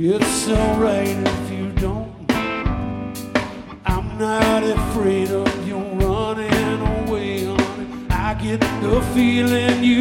It's alright if you don't. I'm not afraid of you running away, honey. I get the feeling you